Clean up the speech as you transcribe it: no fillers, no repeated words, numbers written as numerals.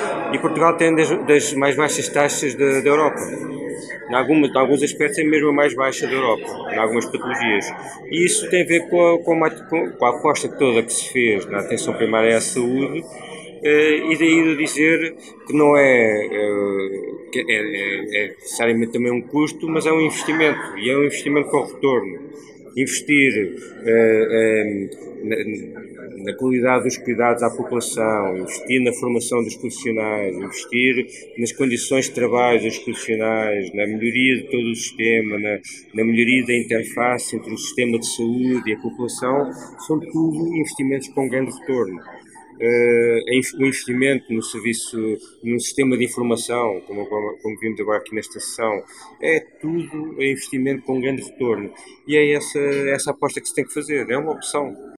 E Portugal tem das mais baixas taxas da Europa. Em alguns aspectos é mesmo a mais baixa da Europa, em algumas patologias. E isso tem a ver com a aposta toda que se fez na atenção primária à saúde, e daí de dizer que não é necessariamente também um custo, mas é um investimento, e é um investimento com retorno. Investir na qualidade dos cuidados à população, investir na formação dos profissionais, investir nas condições de trabalho dos profissionais, na melhoria de todo o sistema, na melhoria da interface entre o sistema de saúde e a população, são tudo investimentos com grande retorno. O investimento no serviço, no sistema de informação, como vimos agora aqui nesta sessão, é tudo investimento com grande retorno. E é essa aposta que se tem que fazer, é uma opção.